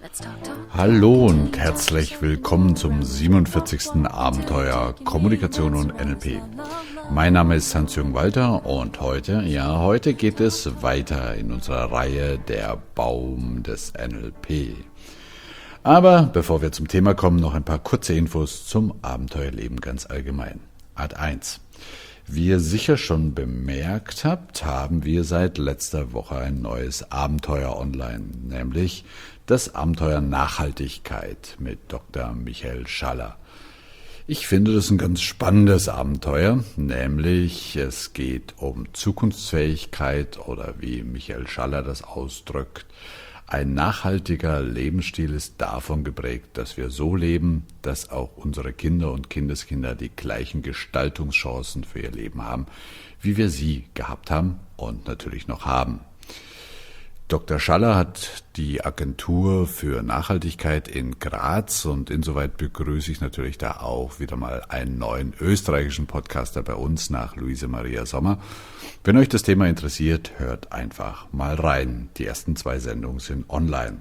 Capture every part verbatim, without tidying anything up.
Hallo und herzlich willkommen zum siebenundvierzigsten Abenteuer Kommunikation und N L P. Mein Name ist Hans-Jürgen Walter und heute, ja, heute geht es weiter in unserer Reihe Der Baum des N L P. Aber bevor wir zum Thema kommen, noch ein paar kurze Infos zum Abenteuerleben ganz allgemein. Art eins. Wie ihr sicher schon bemerkt habt, haben wir seit letzter Woche ein neues Abenteuer online, nämlich das Abenteuer Nachhaltigkeit mit Doktor Michael Schaller. Ich finde das ein ganz spannendes Abenteuer, nämlich es geht um Zukunftsfähigkeit oder wie Michael Schaller das ausdrückt. Ein nachhaltiger Lebensstil ist davon geprägt, dass wir so leben, dass auch unsere Kinder und Kindeskinder die gleichen Gestaltungschancen für ihr Leben haben, wie wir sie gehabt haben und natürlich noch haben. Doktor Schaller hat die Agentur für Nachhaltigkeit in Graz und insoweit begrüße ich natürlich da auch wieder mal einen neuen österreichischen Podcaster bei uns nach Luise Maria Sommer. Wenn euch das Thema interessiert, hört einfach mal rein. Die ersten zwei Sendungen sind online.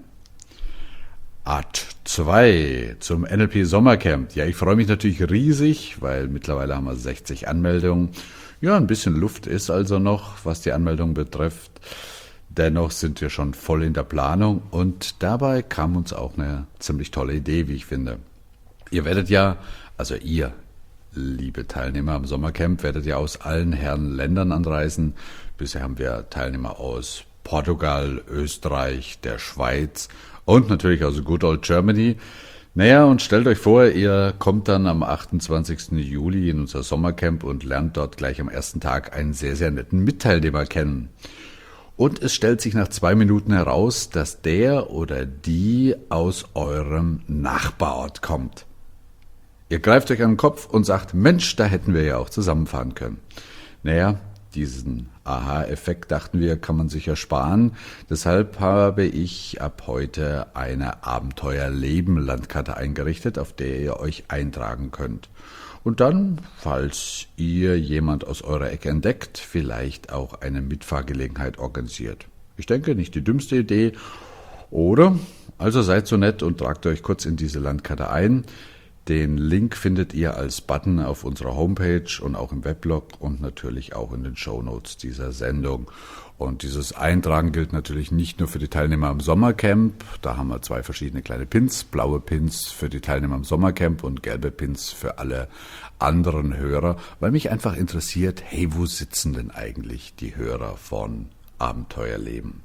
Art zwei zum N L P Sommercamp. Ja, ich freue mich natürlich riesig, weil mittlerweile haben wir sechzig Anmeldungen. Ja, ein bisschen Luft ist also noch, was die Anmeldung betrifft. Dennoch sind wir schon voll in der Planung und dabei kam uns auch eine ziemlich tolle Idee, wie ich finde. Ihr werdet ja, also ihr, liebe Teilnehmer am Sommercamp, werdet ja aus allen Herren Ländern anreisen. Bisher haben wir Teilnehmer aus Portugal, Österreich, der Schweiz und natürlich aus Good Old Germany. Naja, und stellt euch vor, ihr kommt dann am achtundzwanzigsten Juli in unser Sommercamp und lernt dort gleich am ersten Tag einen sehr, sehr netten Mitteilnehmer kennen. Und es stellt sich nach zwei Minuten heraus, dass der oder die aus eurem Nachbarort kommt. Ihr greift euch an den Kopf und sagt, Mensch, da hätten wir ja auch zusammenfahren können. Naja, diesen Aha-Effekt, dachten wir, kann man sich ersparen. Deshalb habe ich ab heute eine Abenteuerleben-Landkarte eingerichtet, auf der ihr euch eintragen könnt. Und dann, falls ihr jemand aus eurer Ecke entdeckt, vielleicht auch eine Mitfahrgelegenheit organisiert. Ich denke, nicht die dümmste Idee. Oder? Also seid so nett und tragt euch kurz in diese Landkarte ein. Den Link findet ihr als Button auf unserer Homepage und auch im Weblog und natürlich auch in den Shownotes dieser Sendung. Und dieses Eintragen gilt natürlich nicht nur für die Teilnehmer am Sommercamp. Da haben wir zwei verschiedene kleine Pins. Blaue Pins für die Teilnehmer am Sommercamp und gelbe Pins für alle anderen Hörer. Weil mich einfach interessiert, hey, wo sitzen denn eigentlich die Hörer von Abenteuerleben?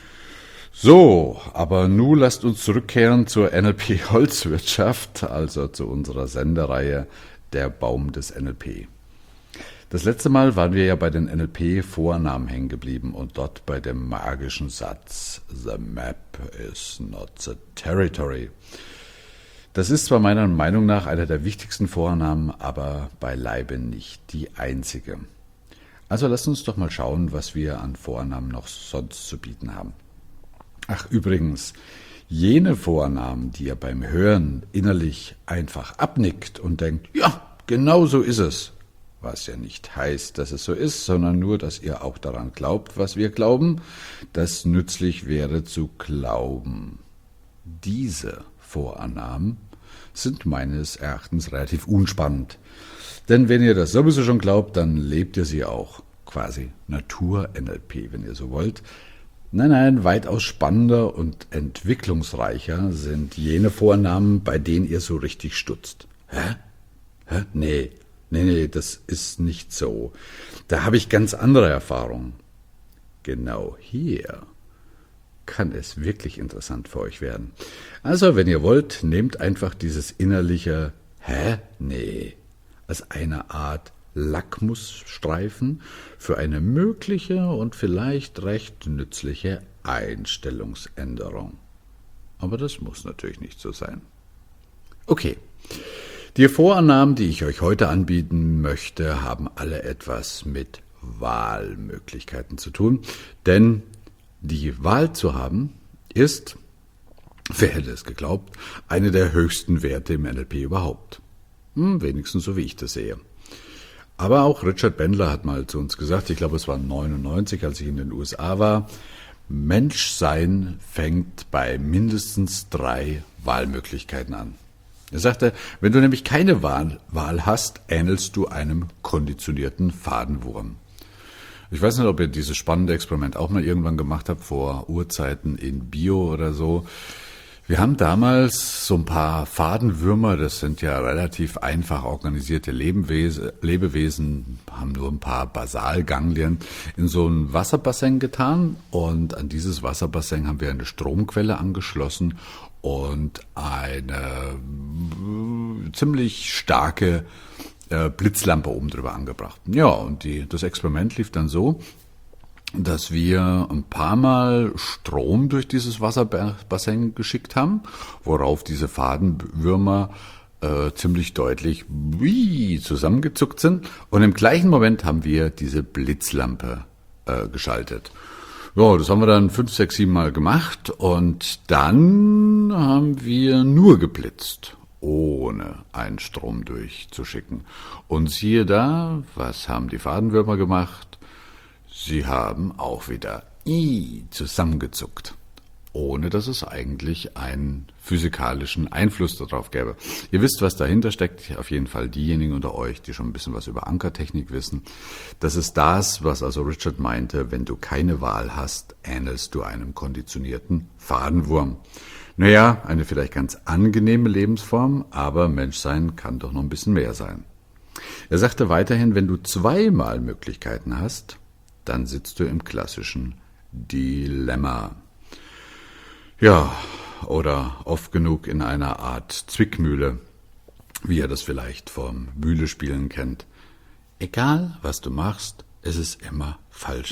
So, aber nun lasst uns zurückkehren zur N L P Holzwirtschaft, also zu unserer Sendereihe Der Baum des N L P. Das letzte Mal waren wir ja bei den N L P-Vornamen hängen geblieben und dort bei dem magischen Satz The map is not the territory. Das ist zwar meiner Meinung nach einer der wichtigsten Vornamen, aber beileibe nicht die einzige. Also lasst uns doch mal schauen, was wir an Vornamen noch sonst zu bieten haben. Ach übrigens, jene Vornamen, die ihr beim Hören innerlich einfach abnickt und denkt, ja, genau so ist es, was ja nicht heißt, dass es so ist, sondern nur, dass ihr auch daran glaubt, was wir glauben, dass nützlich wäre zu glauben. Diese Vorannahmen sind meines Erachtens relativ unspannend. Denn wenn ihr das sowieso schon glaubt, dann lebt ihr sie auch. Quasi Natur-N L P, wenn ihr so wollt. Nein, nein, weitaus spannender und entwicklungsreicher sind jene Vornamen, bei denen ihr so richtig stutzt. Hä? Hä? Nee, nee, nee, das ist nicht so. Da habe ich ganz andere Erfahrungen. Genau hier kann es wirklich interessant für euch werden. Also, wenn ihr wollt, nehmt einfach dieses innerliche Hä? Nee als eine Art Lackmusstreifen für eine mögliche und vielleicht recht nützliche Einstellungsänderung. Aber das muss natürlich nicht so sein. Okay, die Vorannahmen, die ich euch heute anbieten möchte, haben alle etwas mit Wahlmöglichkeiten zu tun, denn die Wahl zu haben ist, wer hätte es geglaubt, eine der höchsten Werte im N L P überhaupt. Hm, wenigstens so wie ich das sehe. Aber auch Richard Bandler hat mal zu uns gesagt, ich glaube es war neunundneunzig, als ich in den U S A war, Menschsein fängt bei mindestens drei Wahlmöglichkeiten an. Er sagte, wenn du nämlich keine Wahl, Wahl hast, ähnelst du einem konditionierten Fadenwurm. Ich weiß nicht, ob ihr dieses spannende Experiment auch mal irgendwann gemacht habt, vor Urzeiten in Bio oder so. Wir haben damals so ein paar Fadenwürmer, das sind ja relativ einfach organisierte Lebewesen, Lebewesen, haben nur ein paar Basalganglien, in so ein Wasserbassin getan und an dieses Wasserbassin haben wir eine Stromquelle angeschlossen und eine ziemlich starke äh, Blitzlampe oben drüber angebracht. Ja, und die, das Experiment lief dann so, dass wir ein paar Mal Strom durch dieses Wasserbassin geschickt haben, worauf diese Fadenwürmer äh, ziemlich deutlich wie zusammengezuckt sind. Und im gleichen Moment haben wir diese Blitzlampe äh, geschaltet. Ja, das haben wir dann fünf, sechs, sieben Mal gemacht und dann haben wir nur geblitzt, ohne einen Strom durchzuschicken. Und siehe da, was haben die Fadenwürmer gemacht? Sie haben auch wieder i zusammengezuckt, ohne dass es eigentlich einen physikalischen Einfluss darauf gäbe. Ihr wisst, was dahinter steckt, auf jeden Fall diejenigen unter euch, die schon ein bisschen was über Ankertechnik wissen. Das ist das, was also Richard meinte, wenn du keine Wahl hast, ähnelst du einem konditionierten Fadenwurm. Naja, eine vielleicht ganz angenehme Lebensform, aber Menschsein kann doch noch ein bisschen mehr sein. Er sagte weiterhin, wenn du zweimal Möglichkeiten hast, dann sitzt du im klassischen Dilemma. Ja, oder oft genug in einer Art Zwickmühle, wie ihr das vielleicht vom Mühlespielen kennt. Egal, was du machst, es ist immer falsch.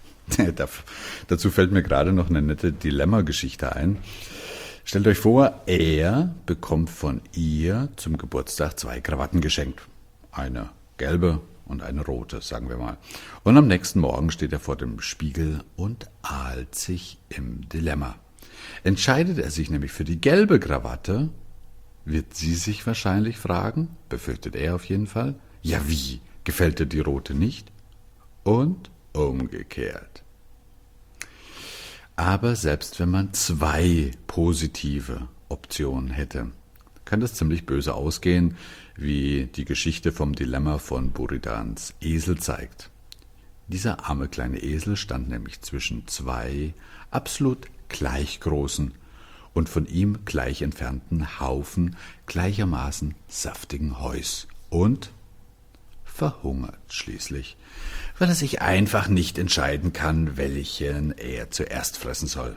Dazu fällt mir gerade noch eine nette Dilemma-Geschichte ein. Stellt euch vor, er bekommt von ihr zum Geburtstag zwei Krawatten geschenkt. Eine gelbe und eine rote, sagen wir mal. Und am nächsten Morgen steht er vor dem Spiegel und ahlt sich im Dilemma. Entscheidet er sich nämlich für die gelbe Krawatte, wird sie sich wahrscheinlich fragen, befürchtet er auf jeden Fall, ja wie, gefällt dir die rote nicht? Und umgekehrt. Aber selbst wenn man zwei positive Optionen hätte, kann das ziemlich böse ausgehen, wie die Geschichte vom Dilemma von Buridans Esel zeigt. Dieser arme kleine Esel stand nämlich zwischen zwei absolut gleich großen und von ihm gleich entfernten Haufen gleichermaßen saftigen Heus und verhungert schließlich, weil er sich einfach nicht entscheiden kann, welchen er zuerst fressen soll.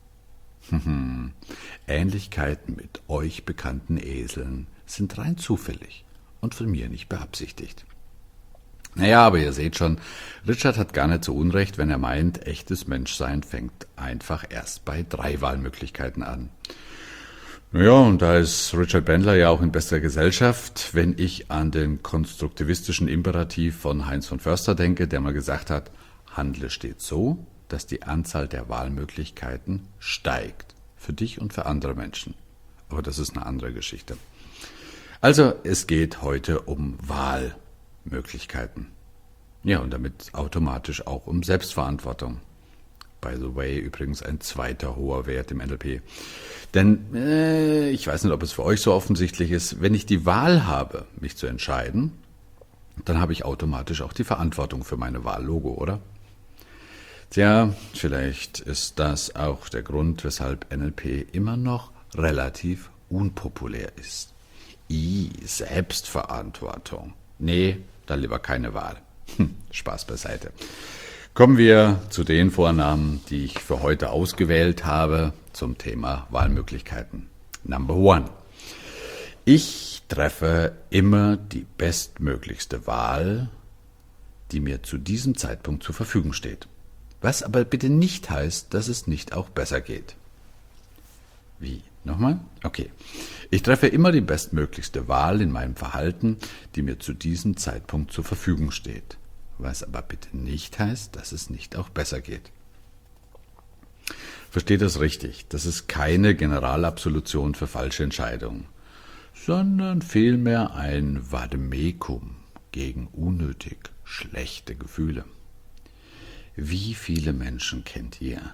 Ähnlichkeiten mit euch bekannten Eseln sind rein zufällig und von mir nicht beabsichtigt. Naja, aber ihr seht schon, Richard hat gar nicht so unrecht, wenn er meint, echtes Menschsein fängt einfach erst bei drei Wahlmöglichkeiten an. Naja, und da ist Richard Bandler ja auch in bester Gesellschaft, wenn ich an den konstruktivistischen Imperativ von Heinz von Förster denke, der mal gesagt hat, handle stets so, dass die Anzahl der Wahlmöglichkeiten steigt, für dich und für andere Menschen. Aber das ist eine andere Geschichte. Also, es geht heute um Wahlmöglichkeiten. Ja, und damit automatisch auch um Selbstverantwortung. By the way, übrigens ein zweiter hoher Wert im N L P. Denn äh, ich weiß nicht, ob es für euch so offensichtlich ist, wenn ich die Wahl habe, mich zu entscheiden, dann habe ich automatisch auch die Verantwortung für meine Wahllogo, oder? Tja, vielleicht ist das auch der Grund, weshalb N L P immer noch relativ unpopulär ist. I, Selbstverantwortung. Nee, dann lieber keine Wahl. Hm, Spaß beiseite. Kommen wir zu den Vornamen, die ich für heute ausgewählt habe zum Thema Wahlmöglichkeiten. Number one. Ich treffe immer die bestmöglichste Wahl, die mir zu diesem Zeitpunkt zur Verfügung steht. Was aber bitte nicht heißt, dass es nicht auch besser geht. Wie? Nochmal? Okay. Ich treffe immer die bestmöglichste Wahl in meinem Verhalten, die mir zu diesem Zeitpunkt zur Verfügung steht. Was aber bitte nicht heißt, dass es nicht auch besser geht. Versteht das richtig? Das ist keine Generalabsolution für falsche Entscheidungen, sondern vielmehr ein Vademecum gegen unnötig schlechte Gefühle. Wie viele Menschen kennt ihr,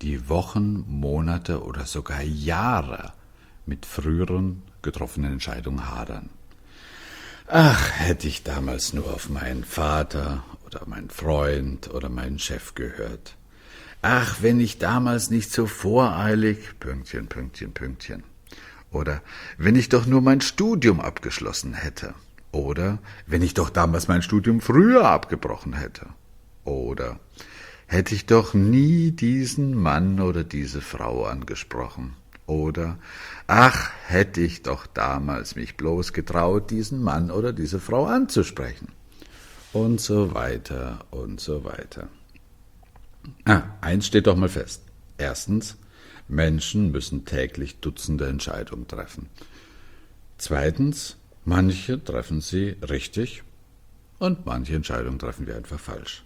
die Wochen, Monate oder sogar Jahre mit früheren getroffenen Entscheidungen hadern. Ach, hätte ich damals nur auf meinen Vater oder meinen Freund oder meinen Chef gehört. Ach, wenn ich damals nicht so voreilig, Pünktchen, Pünktchen, Pünktchen. Oder wenn ich doch nur mein Studium abgeschlossen hätte. Oder wenn ich doch damals mein Studium früher abgebrochen hätte. Oder hätte ich doch nie diesen Mann oder diese Frau angesprochen. Oder, ach, hätte ich doch damals mich bloß getraut, diesen Mann oder diese Frau anzusprechen. Und so weiter und so weiter. Ah, eins steht doch mal fest. Erstens, Menschen müssen täglich Dutzende Entscheidungen treffen. Zweitens, manche treffen sie richtig und manche Entscheidungen treffen wir einfach falsch.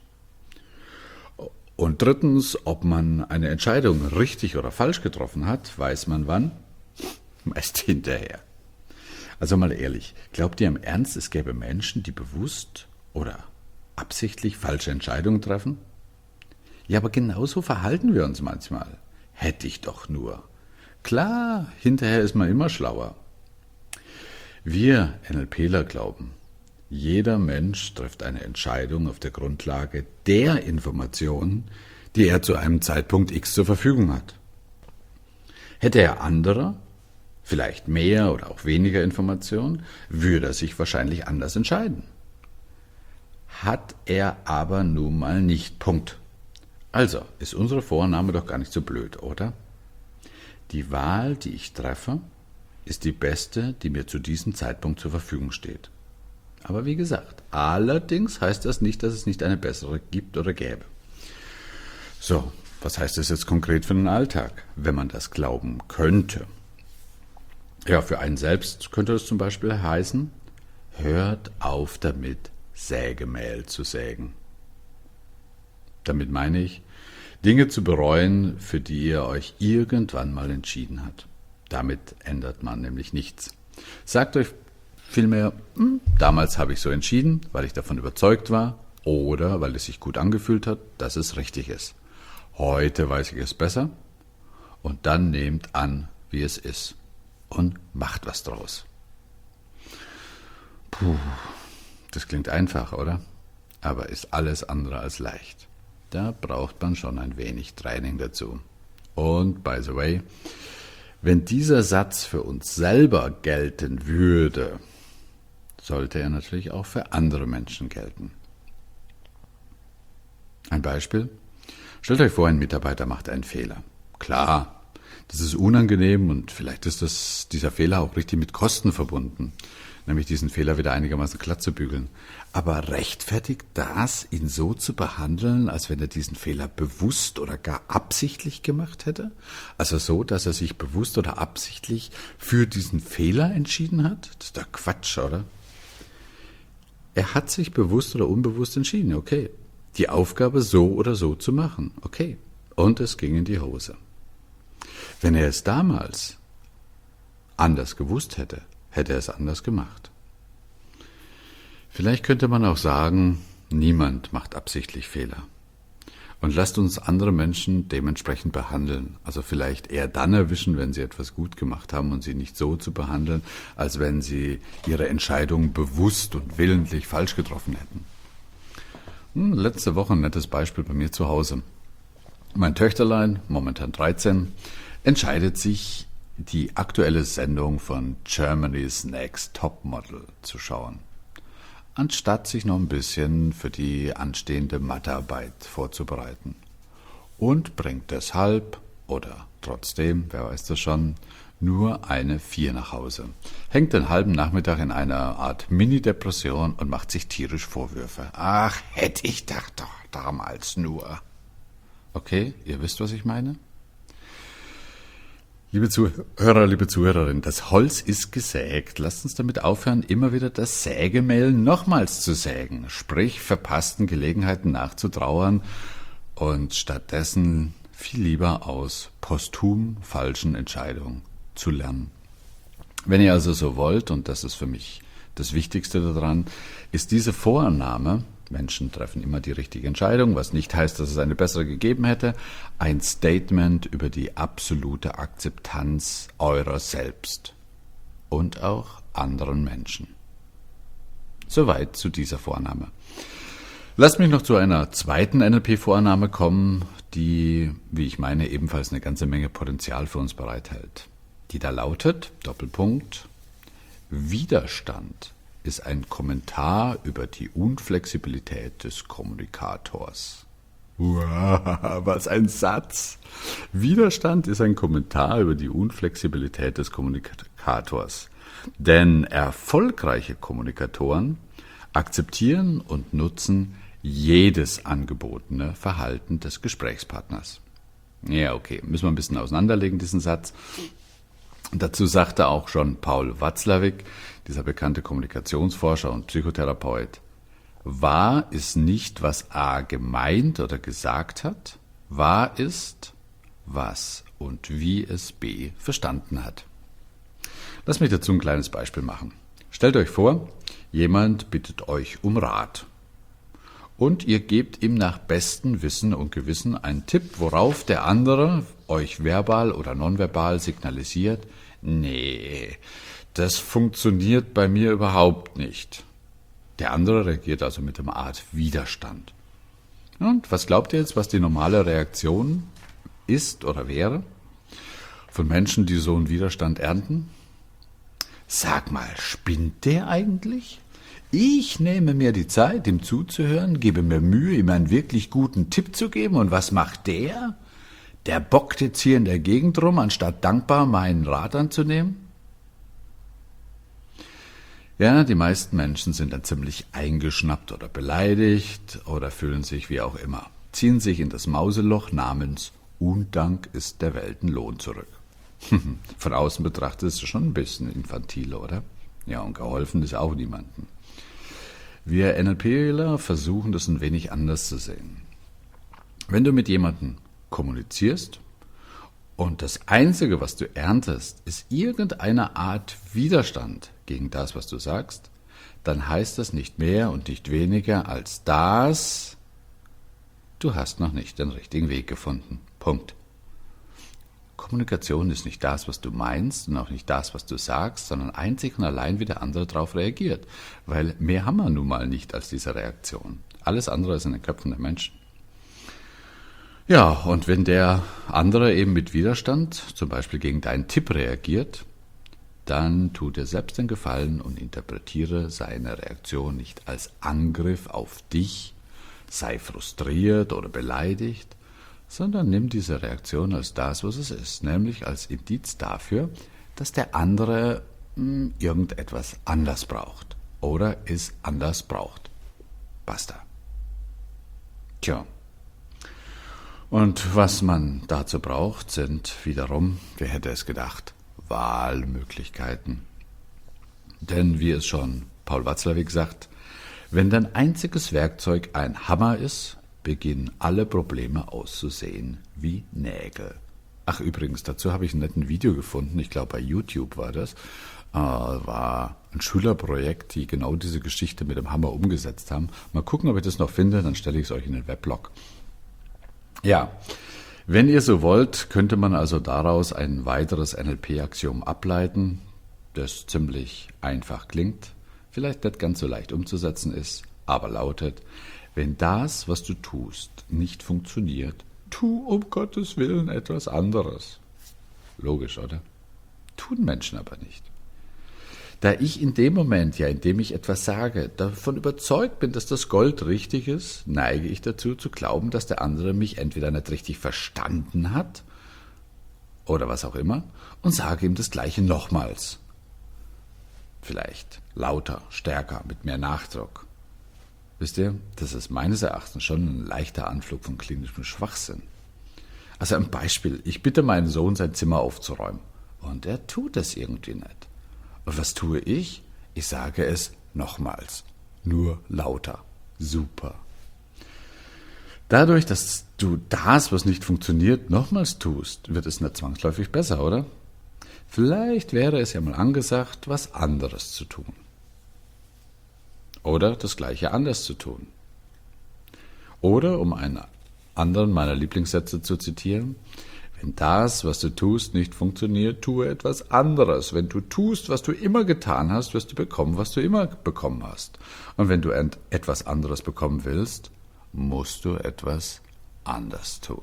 Und drittens, ob man eine Entscheidung richtig oder falsch getroffen hat, weiß man wann? Meist hinterher. Also mal ehrlich, glaubt ihr im Ernst, es gäbe Menschen, die bewusst oder absichtlich falsche Entscheidungen treffen? Ja, aber genauso verhalten wir uns manchmal. Hätte ich doch nur. Klar, hinterher ist man immer schlauer. Wir NLPler glauben, jeder Mensch trifft eine Entscheidung auf der Grundlage der Informationen, die er zu einem Zeitpunkt X zur Verfügung hat. Hätte er andere, vielleicht mehr oder auch weniger Informationen, würde er sich wahrscheinlich anders entscheiden. Hat er aber nun mal nicht. Punkt. Also ist unsere Vorannahme doch gar nicht so blöd, oder? Die Wahl, die ich treffe, ist die beste, die mir zu diesem Zeitpunkt zur Verfügung steht. Aber wie gesagt, allerdings heißt das nicht, dass es nicht eine bessere gibt oder gäbe. So, was heißt das jetzt konkret für den Alltag, wenn man das glauben könnte? Ja, für einen selbst könnte das zum Beispiel heißen, hört auf damit, Sägemehl zu sägen. Damit meine ich, Dinge zu bereuen, für die ihr euch irgendwann mal entschieden habt. Damit ändert man nämlich nichts. Sagt euch vielmehr, hm, damals habe ich so entschieden, weil ich davon überzeugt war oder weil es sich gut angefühlt hat, dass es richtig ist. Heute weiß ich es besser und dann nehmt an, wie es ist und macht was draus. Puh, das klingt einfach, oder? Aber ist alles andere als leicht. Da braucht man schon ein wenig Training dazu. Und, by the way, wenn dieser Satz für uns selber gelten würde, sollte er natürlich auch für andere Menschen gelten. Ein Beispiel? Stellt euch vor, ein Mitarbeiter macht einen Fehler. Klar, das ist unangenehm und vielleicht ist das, dieser Fehler auch richtig mit Kosten verbunden, nämlich diesen Fehler wieder einigermaßen glatt zu bügeln. Aber rechtfertigt das, ihn so zu behandeln, als wenn er diesen Fehler bewusst oder gar absichtlich gemacht hätte? Also so, dass er sich bewusst oder absichtlich für diesen Fehler entschieden hat? Das ist doch Quatsch, oder? Er hat sich bewusst oder unbewusst entschieden, okay. Die Aufgabe so oder so zu machen, okay. Und es ging in die Hose. Wenn er es damals anders gewusst hätte, hätte er es anders gemacht. Vielleicht könnte man auch sagen, niemand macht absichtlich Fehler. Und lasst uns andere Menschen dementsprechend behandeln. Also vielleicht eher dann erwischen, wenn sie etwas gut gemacht haben und sie nicht so zu behandeln, als wenn sie ihre Entscheidung bewusst und willentlich falsch getroffen hätten. Hm, letzte Woche ein nettes Beispiel bei mir zu Hause. Mein Töchterlein, momentan dreizehn, entscheidet sich, die aktuelle Sendung von Germany's Next Topmodel zu schauen, anstatt sich noch ein bisschen für die anstehende Mathearbeit vorzubereiten. Und bringt deshalb, oder trotzdem, wer weiß das schon, nur eine vier nach Hause. Hängt den halben Nachmittag in einer Art Mini-Depression und macht sich tierisch Vorwürfe. Ach, hätte ich doch doch damals nur. Okay, ihr wisst, was ich meine? Liebe Zuhörer, liebe Zuhörerin, das Holz ist gesägt. Lasst uns damit aufhören, immer wieder das Sägemehl nochmals zu sägen, sprich verpassten Gelegenheiten nachzutrauern und stattdessen viel lieber aus posthum falschen Entscheidungen zu lernen. Wenn ihr also so wollt, und das ist für mich das Wichtigste daran, ist diese Vorannahme, Menschen treffen immer die richtige Entscheidung, was nicht heißt, dass es eine bessere gegeben hätte. Ein Statement über die absolute Akzeptanz eurer selbst und auch anderen Menschen. Soweit zu dieser Vorannahme. Lasst mich noch zu einer zweiten N L P-Vorannahme kommen, die, wie ich meine, ebenfalls eine ganze Menge Potenzial für uns bereithält. Die da lautet, Doppelpunkt, Widerstand ist ein Kommentar über die Unflexibilität des Kommunikators. Wow, was ein Satz! Widerstand ist ein Kommentar über die Unflexibilität des Kommunikators. Denn erfolgreiche Kommunikatoren akzeptieren und nutzen jedes angebotene Verhalten des Gesprächspartners. Ja, okay, müssen wir ein bisschen auseinanderlegen, diesen Satz. Dazu sagte auch schon Paul Watzlawick, dieser bekannte Kommunikationsforscher und Psychotherapeut, wahr ist nicht, was A gemeint oder gesagt hat, wahr ist, was und wie es B verstanden hat. Lass mich dazu ein kleines Beispiel machen. Stellt euch vor, jemand bittet euch um Rat. Und ihr gebt ihm nach bestem Wissen und Gewissen einen Tipp, worauf der andere euch verbal oder nonverbal signalisiert, nee, das funktioniert bei mir überhaupt nicht. Der andere reagiert also mit einer Art Widerstand. Und was glaubt ihr jetzt, was die normale Reaktion ist oder wäre von Menschen, die so einen Widerstand ernten? Sag mal, spinnt der eigentlich? Ich nehme mir die Zeit, ihm zuzuhören, gebe mir Mühe, ihm einen wirklich guten Tipp zu geben. Und was macht der? Der bockt jetzt hier in der Gegend rum, anstatt dankbar meinen Rat anzunehmen? Ja, die meisten Menschen sind dann ziemlich eingeschnappt oder beleidigt oder fühlen sich wie auch immer, ziehen sich in das Mauseloch namens Undank ist der Weltenlohn zurück. Von außen betrachtet ist es schon ein bisschen infantil, oder? Ja, und geholfen ist auch niemandem. Wir NLPler versuchen das ein wenig anders zu sehen. Wenn du mit jemandem kommunizierst und das Einzige, was du erntest, ist irgendeine Art Widerstand gegen das, was du sagst, dann heißt das nicht mehr und nicht weniger als das, du hast noch nicht den richtigen Weg gefunden. Punkt. Kommunikation ist nicht das, was du meinst und auch nicht das, was du sagst, sondern einzig und allein, wie der andere darauf reagiert. Weil mehr haben wir nun mal nicht als diese Reaktion. Alles andere ist in den Köpfen der Menschen. Ja, und wenn der andere eben mit Widerstand, zum Beispiel gegen deinen Tipp reagiert, dann tu dir selbst den Gefallen und interpretiere seine Reaktion nicht als Angriff auf dich, sei frustriert oder beleidigt, sondern nimm diese Reaktion als das, was es ist, nämlich als Indiz dafür, dass der andere mh, irgendetwas anders braucht oder es anders braucht. Basta. Tja. Und was man dazu braucht, sind wiederum, wer hätte es gedacht, Wahlmöglichkeiten. Denn wie es schon Paul Watzlawick sagt, wenn dein einziges Werkzeug ein Hammer ist, beginnen alle Probleme auszusehen wie Nägel. Ach übrigens, dazu habe ich ein nettes Video gefunden, ich glaube bei YouTube war das, äh, war ein Schülerprojekt, die genau diese Geschichte mit dem Hammer umgesetzt haben. Mal gucken, ob ich das noch finde, dann stelle ich es euch in den Weblog. Ja, wenn ihr so wollt, könnte man also daraus ein weiteres N L P-Axiom ableiten, das ziemlich einfach klingt, vielleicht nicht ganz so leicht umzusetzen ist, aber lautet: Wenn das, was du tust, nicht funktioniert, tu um Gottes Willen etwas anderes. Logisch, oder? Tun Menschen aber nicht. Da ich in dem Moment, ja, in dem ich etwas sage, davon überzeugt bin, dass das Gold richtig ist, neige ich dazu zu glauben, dass der andere mich entweder nicht richtig verstanden hat oder was auch immer und sage ihm das Gleiche nochmals. Vielleicht lauter, stärker, mit mehr Nachdruck. Wisst ihr, das ist meines Erachtens schon ein leichter Anflug von klinischem Schwachsinn. Also ein Beispiel, ich bitte meinen Sohn, sein Zimmer aufzuräumen und er tut es irgendwie nicht. Und was tue ich? Ich sage es nochmals, nur lauter, super. Dadurch, dass du das, was nicht funktioniert, nochmals tust, wird es nicht zwangsläufig besser, oder? Vielleicht wäre es ja mal angesagt, was anderes zu tun. Oder das Gleiche anders zu tun. Oder, um einen anderen meiner Lieblingssätze zu zitieren, wenn das, was du tust, nicht funktioniert, tue etwas anderes. Wenn du tust, was du immer getan hast, wirst du bekommen, was du immer bekommen hast. Und wenn du etwas anderes bekommen willst, musst du etwas anders tun.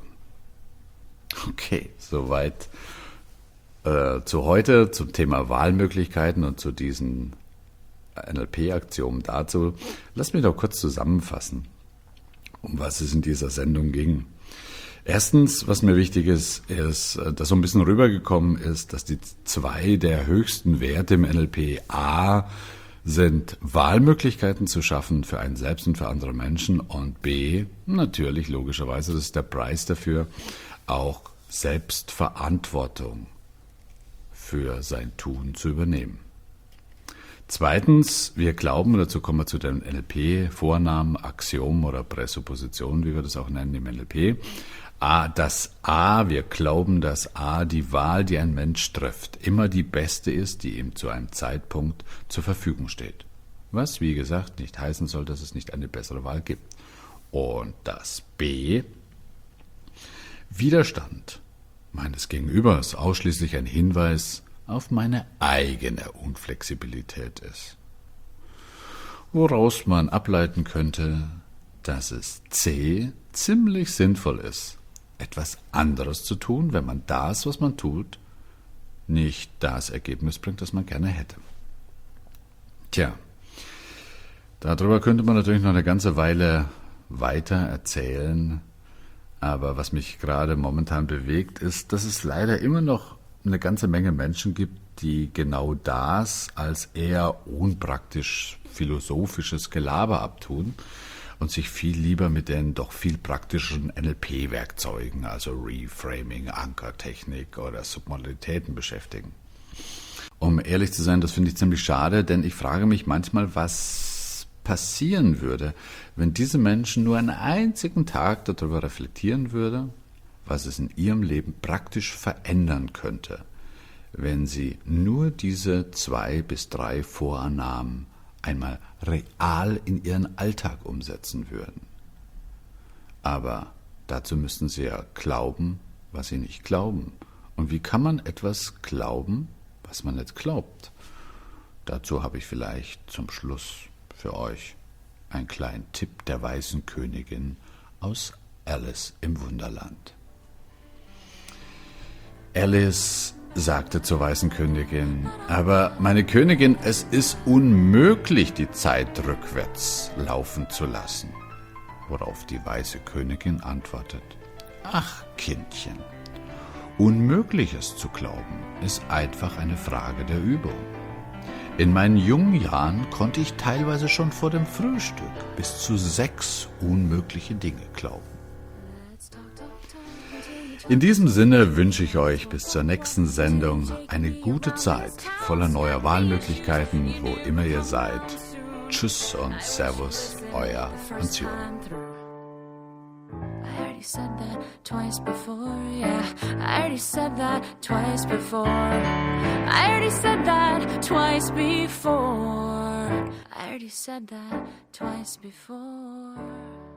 Okay, soweit äh, zu heute, zum Thema Wahlmöglichkeiten und zu diesen N L P-Aktionen dazu. Lass mich doch kurz zusammenfassen, um was es in dieser Sendung ging. Erstens, was mir wichtig ist, ist, dass so ein bisschen rübergekommen ist, dass die zwei der höchsten Werte im N L P A sind, Wahlmöglichkeiten zu schaffen für einen selbst und für andere Menschen, und B, natürlich, logischerweise, das ist der Preis dafür, auch Selbstverantwortung für sein Tun zu übernehmen. Zweitens, wir glauben, dazu kommen wir zu den N L P-Vornamen, Axiomen oder Präsuppositionen, wie wir das auch nennen im N L P. A, das A, wir glauben, dass A, die Wahl, die ein Mensch trifft, immer die beste ist, die ihm zu einem Zeitpunkt zur Verfügung steht. Was, wie gesagt, nicht heißen soll, dass es nicht eine bessere Wahl gibt. Und das B, Widerstand meines Gegenübers ausschließlich ein Hinweis auf meine eigene Unflexibilität ist. Woraus man ableiten könnte, dass es C ziemlich sinnvoll ist, etwas anderes zu tun, wenn man das, was man tut, nicht das Ergebnis bringt, das man gerne hätte. Tja, darüber könnte man natürlich noch eine ganze Weile weiter erzählen, aber was mich gerade momentan bewegt, ist, dass es leider immer noch eine ganze Menge Menschen gibt, die genau das als eher unpraktisch philosophisches Gelaber abtun und sich viel lieber mit den doch viel praktischen N L P-Werkzeugen, also Reframing, Ankertechnik oder Submodalitäten beschäftigen. Um ehrlich zu sein, das finde ich ziemlich schade, denn ich frage mich manchmal, was passieren würde, wenn diese Menschen nur einen einzigen Tag darüber reflektieren würden, was es in ihrem Leben praktisch verändern könnte, wenn sie nur diese zwei bis drei Vorannahmen einmal real in ihren Alltag umsetzen würden. Aber dazu müssten sie ja glauben, was sie nicht glauben. Und wie kann man etwas glauben, was man nicht glaubt? Dazu habe ich vielleicht zum Schluss für euch einen kleinen Tipp der weißen Königin aus Alice im Wunderland. Alice sagte zur weißen Königin: Aber meine Königin, es ist unmöglich, die Zeit rückwärts laufen zu lassen. Worauf die weiße Königin antwortet: Ach, Kindchen, Unmögliches zu glauben ist einfach eine Frage der Übung. In meinen jungen Jahren konnte ich teilweise schon vor dem Frühstück bis zu sechs unmögliche Dinge glauben. In diesem Sinne wünsche ich euch bis zur nächsten Sendung eine gute Zeit voller neuer Wahlmöglichkeiten, wo immer ihr seid. Tschüss und Servus, euer Hans-Jürgen. I already said that twice before, yeah. I already said that twice before. I already said that twice before. I already said that twice before.